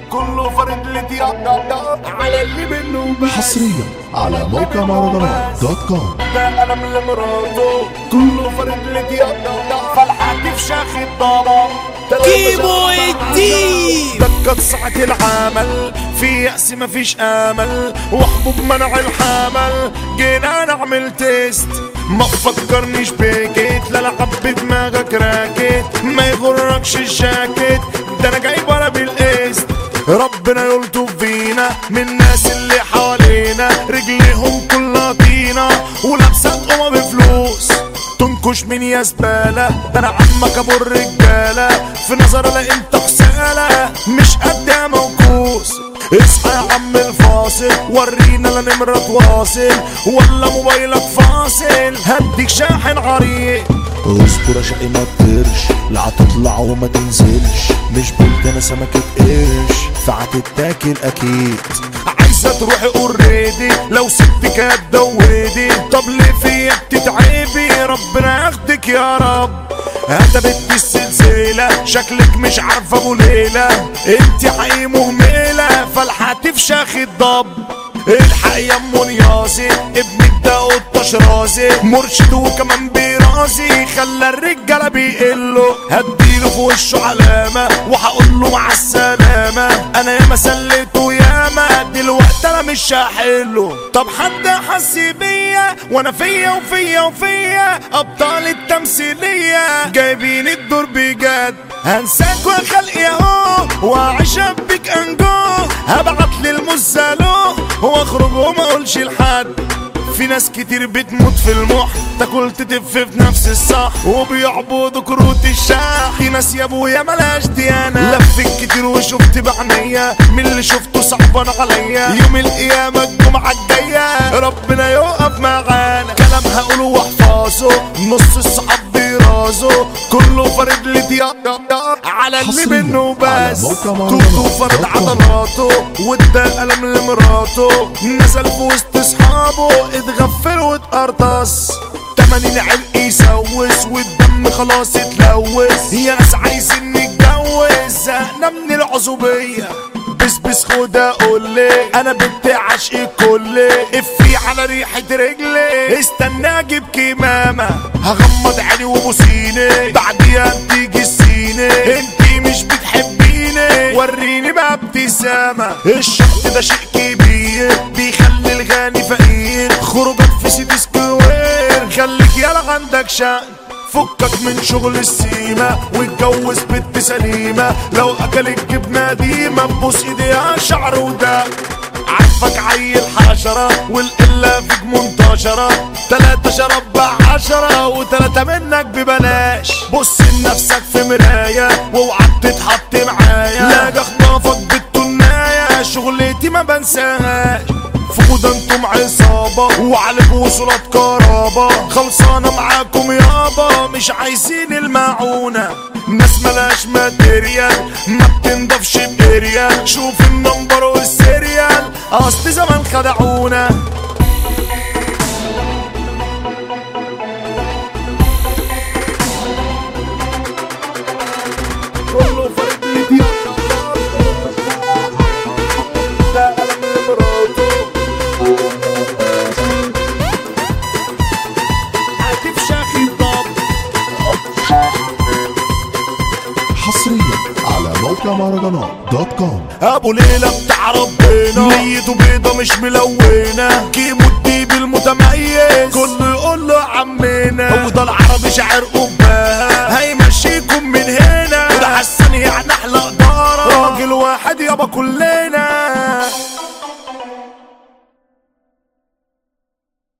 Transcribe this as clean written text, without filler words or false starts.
كله فرد لي على اللي منه بس. حصريا على موقع مهرجانات دوت كوم. ده انا من مراته كله فرد لي فالحاجة شاخ الضباب كيمو الدين. دكت ساعة العمل في يأس مفيش امل وحبوب منع الحمل جينا نعمل تيست ما تفكرنيش بيكيت لا لعب بدماغك راكت ما يغركش الجاكيت ده انا جايب انا بالقسط ربنا يلطف فينا من الناس اللي حوالينا رجليهم كلها طينة ولابسة قمة بفلوس تنكش من يا زبالة ده انا عمك ابو الرجالة في نظر لا انت خسالة مش قد موكوس اصحى يا عم الفاصل ورينا لا نمرة تواصل ولا موبايلك فاصل هديك شاحن عريق اصبر يا شقي ما تطيرش لا هتطلع وما تنزلش مش بنت انا سمكة قرش فهتتاكل اكيد عايزة تروحي اوريدي لو سبتك هتدوريدي طب ليه فيا بتتعبي ربنا ياخدك يا رب هذا بنت السلسلة شكلك مش عارفة ابو ليلة انت حقيقي مهملة فالحاتف شاخ الضب الحق يا ام نياسي ابنك ده قطش راسي مرشد وكمان بيراسي خلى الرجاله بيقلوا هديله في وشه علامه وهقوله مع السلامه انا ياما سليته ياما دلوقتي انا مش هحله طب حد حس بيا وانا فيا وفيا وفيا ابطال التمثيليه جايبين الدور بجد هنساك وخلقي اهو واعيش بك انجو هبعت للمزالو واخرج وما اقولش لحد في ناس كتير بتموت في المح تاكل تتف في نفس الصح وبيعبدوا كروت الشاح في ناس يا ابويا ملاش ديانة لفت كتير وشفت بعينيا من اللي شفته صعبان عليا يوم القيامة الجمعة الجاية ربنا يقف معانا كلام هقوله واحفظه نص الصحاب بيرازه كله فرد لي على اللي منه بس توتو فرد عضلاته وادى القلم لمراته نزل في وسط اصحابه اتغفل واتقرطس 80 علق يسوس والدم خلاص اتلوث يا ناس عايزين نتجوز زهقنا من العزوبية بس خدها قولي انا بنت عشقي كلي افي على ريحة رجلي استنى اجيب كمامة هغمض عيني وبوسيني بعديها تيجي السيني انتي مش بتحبيني وريني بقى ابتسامة الشط ده شيء كبير بيخلي الغني فقير خروجك في سيتي سكوير خليك يالا عندك شأن فكك من شغل السيمة واتجوز بنت سليمة لو اكلت جبنة ديمة تبوس ايديها شعر وده عارفك عيل حشرة والقلة فيك منتشرة 3 شراب ب10 و3 منك ببلاش بص لنفسك في مراية واوعى تتحط معايا لاجي اخطافك بالتناية شغلتي ما بنساهاش فوق انتم عصابة وعليك وصولات كرابة خلصانة معاكم يابا مش عايزين المعونة ناس ملاش ماتريال ما بتنضفش باريال شوف النمبر والسيريال اصل زمان خدعونا كله فرد لي ده قلم لمراته حصريا على موقع مهرجانات دوت كوم. ابو ليلى بتاع ربنا نيته بيضة مش ملونة كيمو الديب المتميز كله يقول له عمنا وده العربي شاعر قباها هيمشيكم من هنا وده حسن يعني احلى اداره راجل واحد يابا كلنا